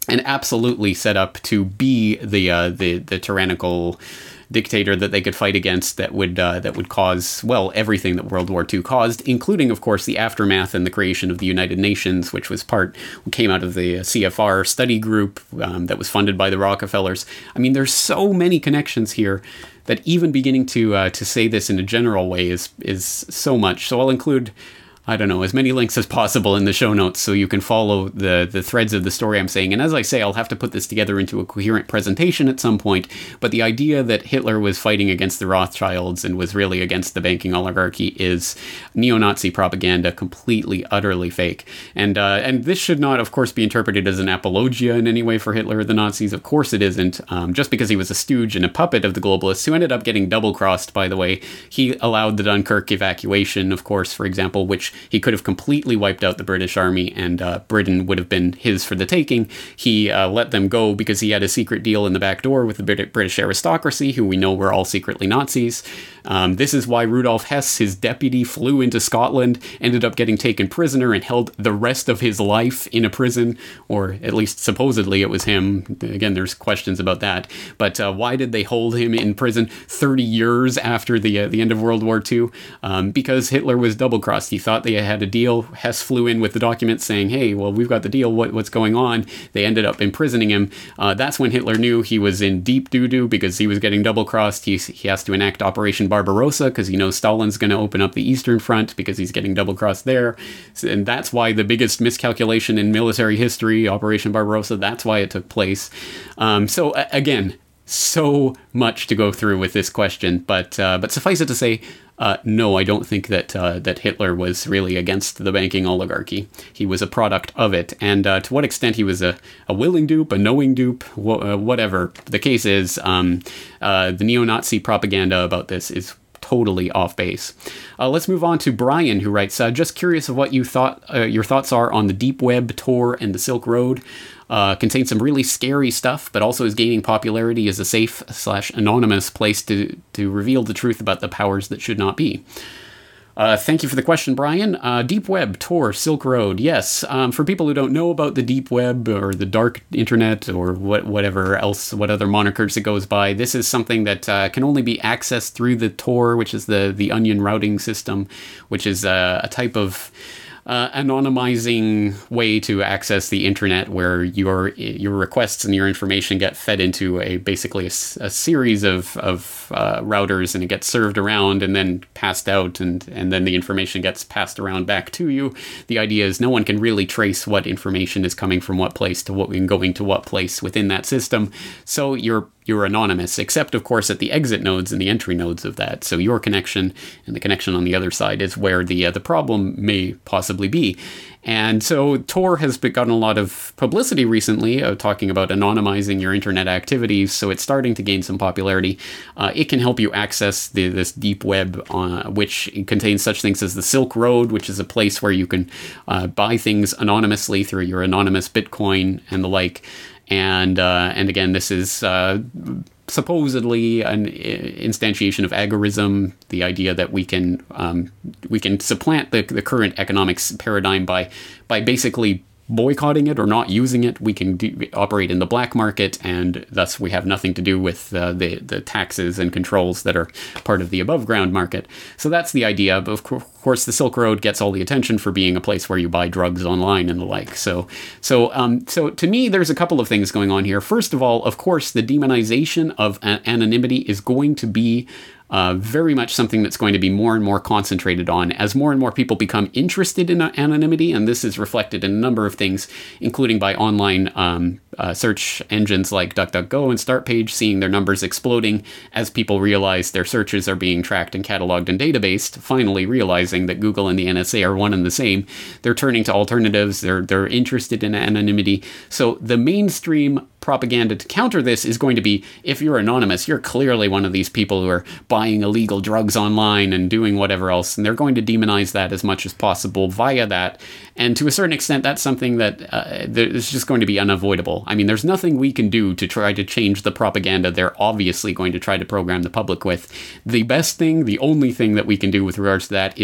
and absolutely set up to be the uh, the the tyrannical dictator that they could fight against that would uh, that would cause, well, everything that World War Two caused, including, of course, the aftermath and the creation of the United Nations, which was part, came out of the C F R study group um, that was funded by the Rockefellers. I mean, there's so many connections here that even beginning to uh, to say this in a general way is is so much. So I'll include, I don't know, as many links as possible in the show notes so you can follow the, the threads of the story I'm saying. And as I say, I'll have to put this together into a coherent presentation at some point. But the idea that Hitler was fighting against the Rothschilds and was really against the banking oligarchy is neo-Nazi propaganda, completely, utterly fake. And uh, and this should not, of course, be interpreted as an apologia in any way for Hitler or the Nazis. Of course it isn't. Um, just because he was a stooge and a puppet of the globalists, who ended up getting double-crossed, by the way. He allowed the Dunkirk evacuation, of course, for example, which he could have completely wiped out the British army and uh, Britain would have been his for the taking. He uh, let them go because he had a secret deal in the back door with the British aristocracy, who we know were all secretly Nazis. Um, this is why Rudolf Hess, his deputy, flew into Scotland, ended up getting taken prisoner and held the rest of his life in a prison, or at least supposedly it was him. Again, there's questions about that. But uh, why did they hold him in prison thirty years after the uh, the end of World War Two? Um, because Hitler was double-crossed. He thought they had a deal. Hess flew in with the documents saying, hey, well, we've got the deal. What, what's going on? They ended up imprisoning him. Uh, that's when Hitler knew he was in deep doo-doo because he was getting double-crossed. He, he has to enact Operation Barbarossa because he knows Stalin's going to open up the Eastern Front because he's getting double-crossed there. And that's why the biggest miscalculation in military history, Operation Barbarossa, that's why it took place. Um, so, uh, again, so much to go through with this question, but uh, but suffice it to say, uh, no, I don't think that uh, that Hitler was really against the banking oligarchy. He was a product of it, and uh, to what extent he was a, a willing dupe, a knowing dupe, wh- uh, whatever the case is, um, uh, the neo-Nazi propaganda about this is totally off base. Uh, let's move on to Brian, who writes, uh, just curious of what you thought uh, your thoughts are on the Deep Web, Tor, and the Silk Road. Uh, contains some really scary stuff, but also is gaining popularity as a safe slash anonymous place to, to reveal the truth about the powers that should not be. Uh, thank you for the question, Brian. Uh, Deep Web, Tor, Silk Road. Yes, um, for people who don't know about the Deep Web or the dark internet or what, whatever else, what other monikers it goes by, this is something that uh, can only be accessed through the Tor, which is the, the onion routing system, which is uh, a type of Uh, anonymizing way to access the internet, where your your requests and your information get fed into a basically a, a series of of uh, routers, and it gets served around and then passed out, and and then the information gets passed around back to you. The idea is no one can really trace what information is coming from what place to what and going to what place within that system. So you're you're anonymous, except of course at the exit nodes and the entry nodes of that. So your connection and the connection on the other side is where the uh, the problem may possibly be. And so Tor has gotten a lot of publicity recently, uh, talking about anonymizing your internet activities, so it's starting to gain some popularity. Uh, it can help you access the, this deep web, uh, which contains such things as the Silk Road, which is a place where you can uh, buy things anonymously through your anonymous Bitcoin and the like. And uh, and again, this is uh, supposedly an instantiation of agorism, the idea that we can um, we can supplant the the current economics paradigm by by basically boycotting it or not using it. We can do, operate in the black market, and thus we have nothing to do with uh, the the taxes and controls that are part of the above ground market. So that's the idea. But of course, the Silk Road gets all the attention for being a place where you buy drugs online and the like. So so um so to me, there's a couple of things going on here. First of all, of course, the demonization of a- anonymity is going to be Uh, very much something that's going to be more and more concentrated on as more and more people become interested in anonymity, and this is reflected in a number of things, including by online um, uh, search engines like DuckDuckGo and Startpage, seeing their numbers exploding as people realize their searches are being tracked and cataloged and databased, finally realizing that Google and the N S A are one and the same. They're turning to alternatives, they're, they're interested in anonymity. So the mainstream propaganda to counter this is going to be, if you're anonymous, you're clearly one of these people who are buying illegal drugs online and doing whatever else, and they're going to demonize that as much as possible via that. And to a certain extent, that's something that uh, is just going to be unavoidable. I mean, there's nothing we can do to try to change the propaganda they're obviously going to try to program the public with. The best thing, the only thing that we can do with regards to that is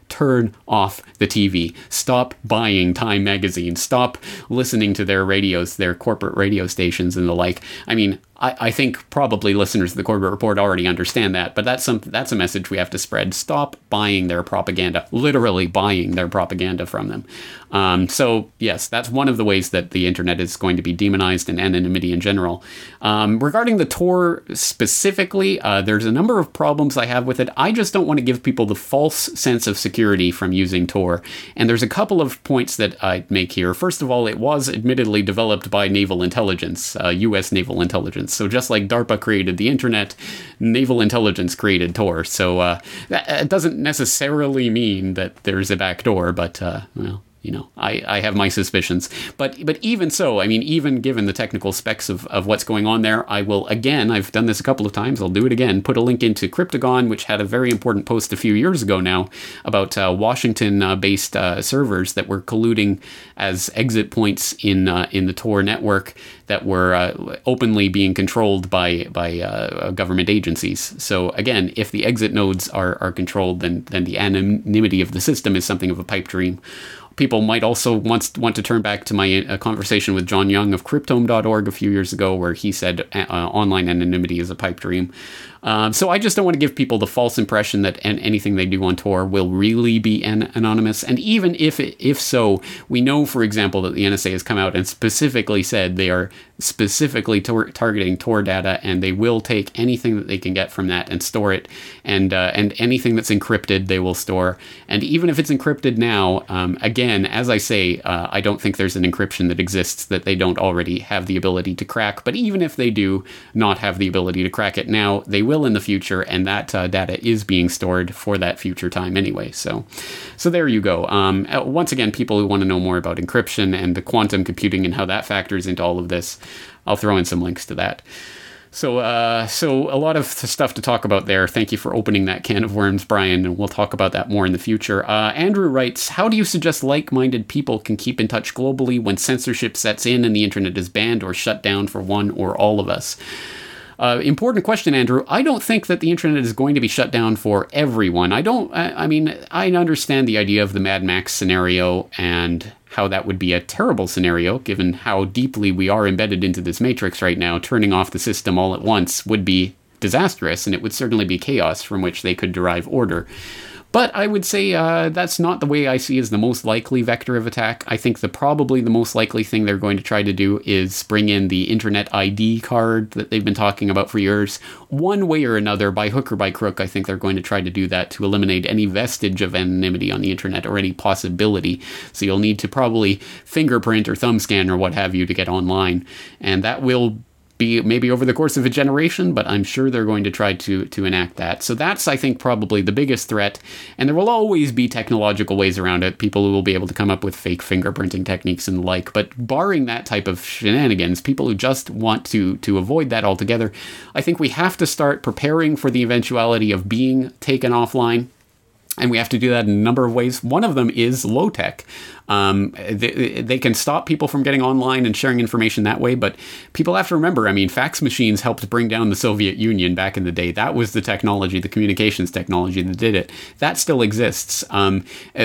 turn off the T V. Stop buying Time magazine. Stop listening to their radios, their corporate radio stations and the like. I mean, I, I think probably listeners of the Corbett Report already understand that, but that's some that's a message we have to spread. Stop buying their propaganda, literally buying their propaganda from them. Um, so yes, that's one of the ways that the internet is going to be demonized and anonymity in general. Um, regarding the Tor specifically, uh, there's a number of problems I have with it. I just don't want to give people the false sense of security from using Tor. And there's a couple of points that I'd make here. First of all, it was admittedly developed by naval intelligence, uh, U S naval intelligence. So just like DARPA created the internet, naval intelligence created Tor. So uh, that, that doesn't necessarily mean that there's a backdoor, but, uh, well... You know, I, I have my suspicions. But but even so, I mean, even given the technical specs of, of what's going on there, I will, again, I've done this a couple of times, I'll do it again, put a link into Cryptagon, which had a very important post a few years ago now about uh, Washington-based uh, uh, servers that were colluding as exit points in uh, in the Tor network that were uh, openly being controlled by by uh, government agencies. So again, if the exit nodes are, are controlled, then, then the anonymity of the system is something of a pipe dream. People might also want, want to turn back to my uh, conversation with John Young of Cryptome dot org a few years ago, where he said uh, online anonymity is a pipe dream. Um, so I just don't want to give people the false impression that an- anything they do on Tor will really be an- anonymous. And even if it, if so, we know, for example, that the N S A has come out and specifically said they are specifically tor- targeting Tor data, and they will take anything that they can get from that and store it. And uh, and anything that's encrypted, they will store. And even if it's encrypted now, um, again, as I say, uh, I don't think there's an encryption that exists that they don't already have the ability to crack. But even if they do not have the ability to crack it now, they will in the future, and that uh, data is being stored for that future time anyway. So, so there you go. Um, once again, people who want to know more about encryption and the quantum computing and how that factors into all of this, I'll throw in some links to that. So, uh, so a lot of stuff to talk about there. Thank you for opening that can of worms, Brian, and we'll talk about that more in the future. Uh, Andrew writes, how do you suggest like-minded people can keep in touch globally when censorship sets in and the internet is banned or shut down for one or all of us? Uh, important question, Andrew. I don't think that the internet is going to be shut down for everyone. I don't, I, I mean, I understand the idea of the Mad Max scenario and how that would be a terrible scenario, given how deeply we are embedded into this matrix right now. Turning off the system all at once would be disastrous, and it would certainly be chaos from which they could derive order. But I would say uh, that's not the way I see as the most likely vector of attack. I think the probably the most likely thing they're going to try to do is bring in the Internet I D card that they've been talking about for years. One way or another, by hook or by crook, I think they're going to try to do that to eliminate any vestige of anonymity on the internet or any possibility. So you'll need to probably fingerprint or thumb scan or what have you to get online. And that will be maybe over the course of a generation, but I'm sure they're going to try to to enact that. So that's, I think, probably the biggest threat. And there will always be technological ways around it. People who will be able to come up with fake fingerprinting techniques and the like. But barring that type of shenanigans, people who just want to to avoid that altogether, I think we have to start preparing for the eventuality of being taken offline. And we have to do that in a number of ways. One of them is low tech. Um, they, they can stop people from getting online and sharing information that way, but people have to remember, I mean, fax machines helped bring down the Soviet Union back in the day. That was the technology, the communications technology that did it. That still exists. Um,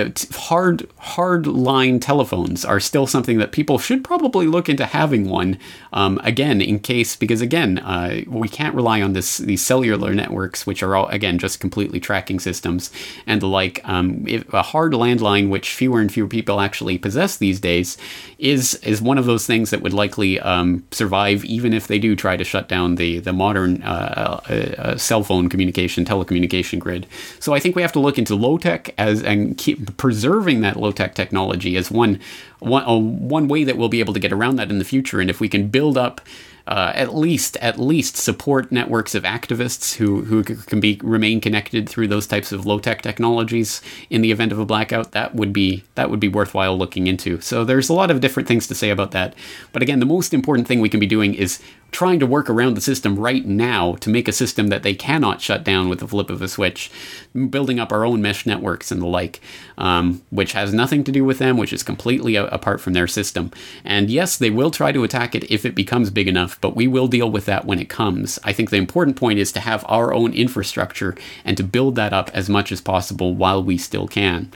hard, hard line telephones are still something that people should probably look into having one, um, again, in case, because again, uh, we can't rely on this these cellular networks, which are all, again, just completely tracking systems and the like. Um, if a hard landline, which fewer and fewer people actually actually possess these days, is is one of those things that would likely um, survive even if they do try to shut down the the modern uh, uh, cell phone communication, telecommunication grid. So I think we have to look into low tech as and keep preserving that low tech technology as one one uh, one way that we'll be able to get around that in the future. And if we can build up Uh, at least, at least support networks of activists who, who can be remain connected through those types of low-tech technologies in the event of a blackout, that would be that would be worthwhile looking into. So there's a lot of different things to say about that. But again, the most important thing we can be doing is trying to work around the system right now to make a system that they cannot shut down with the flip of a switch, building up our own mesh networks and the like, um, which has nothing to do with them, which is completely a- apart from their system. And yes, they will try to attack it if it becomes big enough, but we will deal with that when it comes. I think the important point is to have our own infrastructure and to build that up as much as possible while we still can.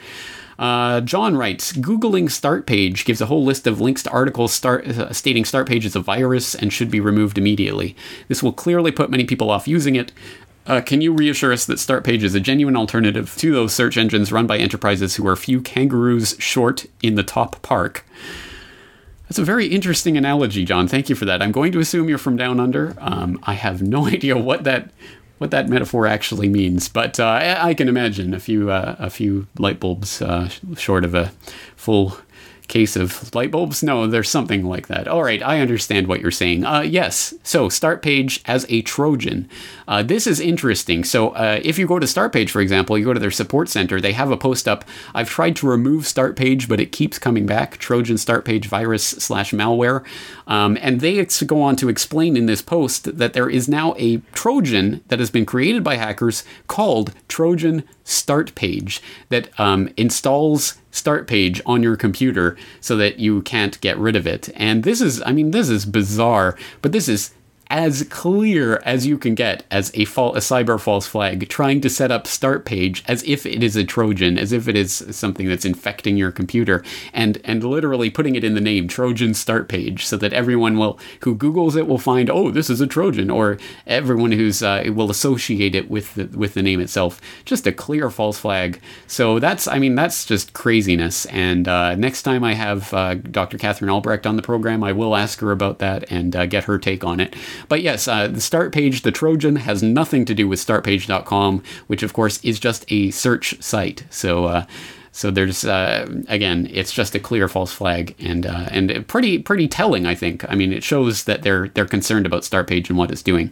Uh, John writes, Googling Start Page gives a whole list of links to articles start, uh, stating Start Page is a virus and should be removed immediately. This will clearly put many people off using it. Uh, can you reassure us that Start Page is a genuine alternative to those search engines run by enterprises who are few kangaroos short in the top park? That's a very interesting analogy, John. Thank you for that. I'm going to assume you're from down under. Um, I have no idea what that what that metaphor actually means, but uh, I, I can imagine a few uh, a few light bulbs uh, short of a full case of light bulbs. No, there's something like that. All right, I understand what you're saying. Uh, yes, so Start Page as a Trojan. Uh, this is interesting. So uh, if you go to Start Page, for example, you go to their support center, they have a post up. I've tried to remove Start Page, but it keeps coming back. Trojan Start Page virus slash malware. Um, and they ex- go on to explain in this post that there is now a Trojan that has been created by hackers called Trojan Start Page that um, installs Start Page on your computer so that you can't get rid of it. And this is, I mean, this is bizarre, but this is as clear as you can get as a, fal- a cyber false flag, trying to set up Start Page as if it is a Trojan, as if it is something that's infecting your computer, and and literally putting it in the name, Trojan Start Page, so that everyone will who Googles it will find, oh, this is a Trojan, or everyone who's uh, will associate it with the, with the name itself. Just a clear false flag. So that's, I mean, that's just craziness. And uh, next time I have uh, Doctor Catherine Albrecht on the program, I will ask her about that and uh, get her take on it. But yes, uh, the Start Page, the Trojan, has nothing to do with start page dot com, which of course is just a search site. So, uh, so there's uh, again, it's just a clear false flag, and uh, and pretty pretty telling, I think. I mean, it shows that they're they're concerned about Start Page and what it's doing.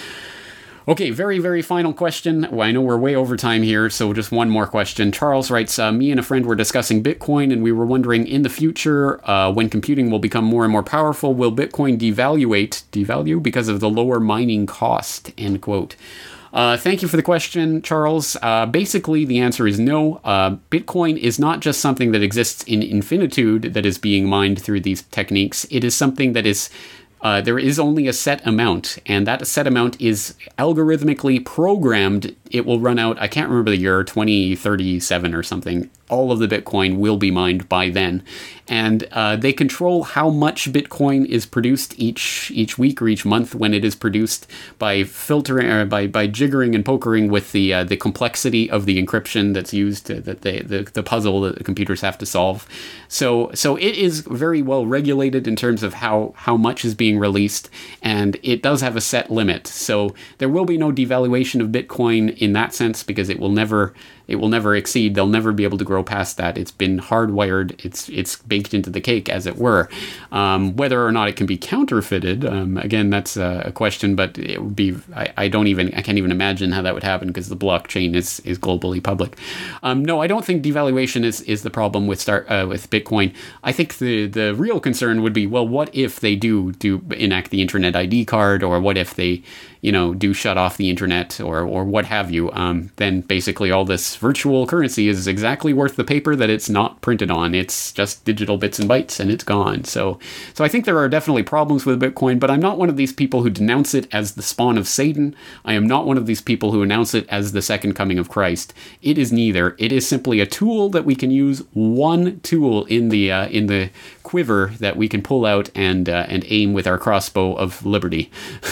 Okay, very, very final question. Well, I know we're way over time here, so just one more question. Charles writes, uh, me and a friend were discussing Bitcoin, and we were wondering, in the future, uh, when computing will become more and more powerful, will Bitcoin devaluate, devalue because of the lower mining cost, end quote. Uh, thank you for the question, Charles. Uh, basically, the answer is no. Uh, Bitcoin is not just something that exists in infinitude that is being mined through these techniques. It is something that is Uh, there is only a set amount, and that set amount is algorithmically programmed. It will run out, I can't remember the year, twenty thirty-seven or something. All of the Bitcoin will be mined by then. And uh, they control how much Bitcoin is produced each each week or each month when it is produced by filtering, or by, by jiggering and pokering with the uh, the complexity of the encryption that's used, to, that they, the, the puzzle that the computers have to solve. So so it is very well regulated in terms of how, how much is being released, and it does have a set limit. So there will be no devaluation of Bitcoin in that sense, because it will never it will never exceed. They'll never be able to grow past that. It's been hardwired. It's it's baked into the cake, as it were. Um, whether or not it can be counterfeited, um, again, that's a, a question. But it would be. I, I don't even. I can't even imagine how that would happen, because the blockchain is is globally public. Um, no, I don't think devaluation is, is the problem with start uh, with Bitcoin. I think the the real concern would be, well, what if they do do enact the Internet I D card, or what if they, you know, do shut off the internet, or or what have you? Um, then basically all this virtual currency is exactly worth the paper that it's not printed on. It's just digital bits and bytes, and it's gone. So, so I think there are definitely problems with Bitcoin, but I'm not one of these people who denounce it as the spawn of Satan. I am not one of these people who announce it as the second coming of Christ. It is neither. It is simply a tool that we can use, one tool in the uh, in the quiver that we can pull out and uh, and aim with our crossbow of liberty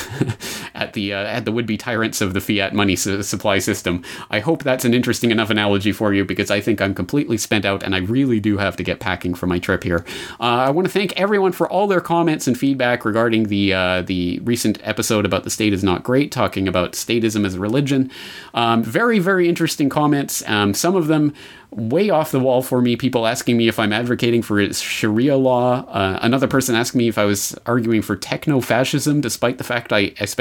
at the uh, at the would-be tyrants of the fiat money su- supply system. I hope that's an interesting enough analogy for you, because I think I'm completely spent out and I really do have to get packing for my trip here. Uh, I want to thank everyone for all their comments and feedback regarding the uh, the recent episode about the state is not great, talking about statism as a religion. Um, very, very interesting comments. Um, some of them way off the wall for me, people asking me if I'm advocating for Sharia law. Uh, another person asked me if I was arguing for techno-fascism, despite the fact I, I spent the last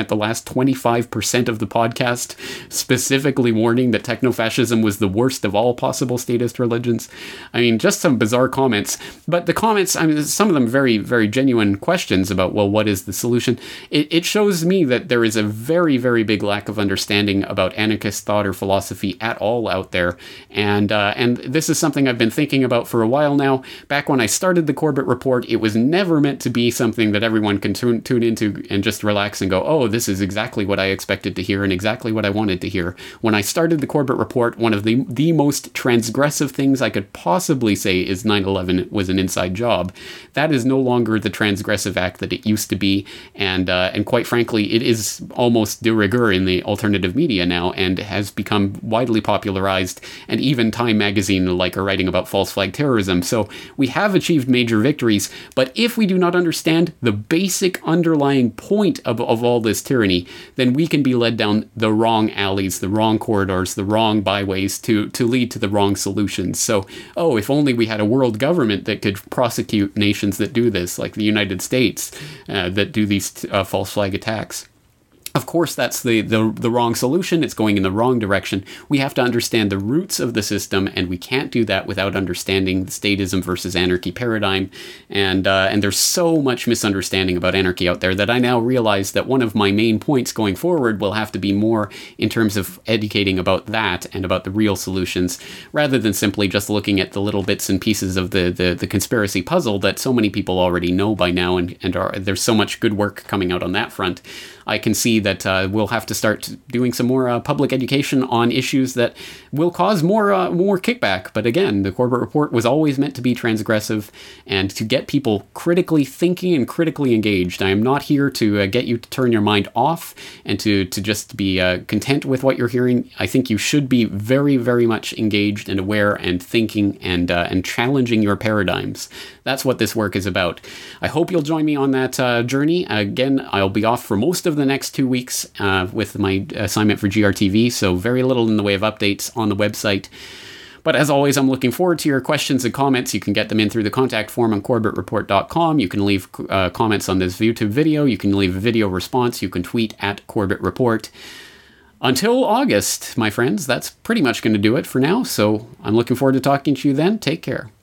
twenty-five percent of the podcast, specifically warning that techno-fascism was the worst of all possible statist religions. I mean, just some bizarre comments. But the comments, I mean, some of them very, very genuine questions about, well, what is the solution? It, it shows me that there is a very, very big lack of understanding about anarchist thought or philosophy at all out there. And, uh, and this is something I've been thinking about for a while now. Back when I started the Corbett Report, it was never meant to be something that everyone can tune, tune into and just relax and go, oh, this is exactly what I expected to hear and exactly what I wanted to hear. When I started the Corbett Report, one of the, the most transgressive things I could possibly say is nine eleven was an inside job. That is no longer the transgressive act that it used to be, and uh, and quite frankly, it is almost de rigueur in the alternative media now, and has become widely popularized, and even Time magazine like are writing about false flag terrorism. So we have achieved major victories, but if we do not understand the basic underlying point of, of all this tyranny, then we can be led down the wrong alleys, the wrong corridors, the wrong byways to, to lead to the wrong solutions. So, oh, if only we had a world government that could prosecute nations that do this, like the United States, uh, that do these uh, false flag attacks. Of course, that's the, the the wrong solution. It's going in the wrong direction. We have to understand the roots of the system, and we can't do that without understanding the statism versus anarchy paradigm. And uh, and there's so much misunderstanding about anarchy out there that I now realize that one of my main points going forward will have to be more in terms of educating about that and about the real solutions, rather than simply just looking at the little bits and pieces of the, the, the conspiracy puzzle that so many people already know by now, and, and are, there's so much good work coming out on that front. I can see that uh, we'll have to start doing some more uh, public education on issues that will cause more uh, more kickback. But again, the Corbett Report was always meant to be transgressive and to get people critically thinking and critically engaged. I am not here to uh, get you to turn your mind off and to, to just be uh, content with what you're hearing. I think you should be very, very much engaged and aware and thinking and, uh, and challenging your paradigms. That's what this work is about. I hope you'll join me on that uh, journey. Again, I'll be off for most of the next two weeks uh, with my assignment for G R T V, so very little in the way of updates on the website. But as always, I'm looking forward to your questions and comments. You can get them in through the contact form on corbett report dot com. You can leave uh, comments on this YouTube video. You can leave a video response. You can tweet at Corbett Report. Until August, my friends, that's pretty much going to do it for now. So I'm looking forward to talking to you then. Take care.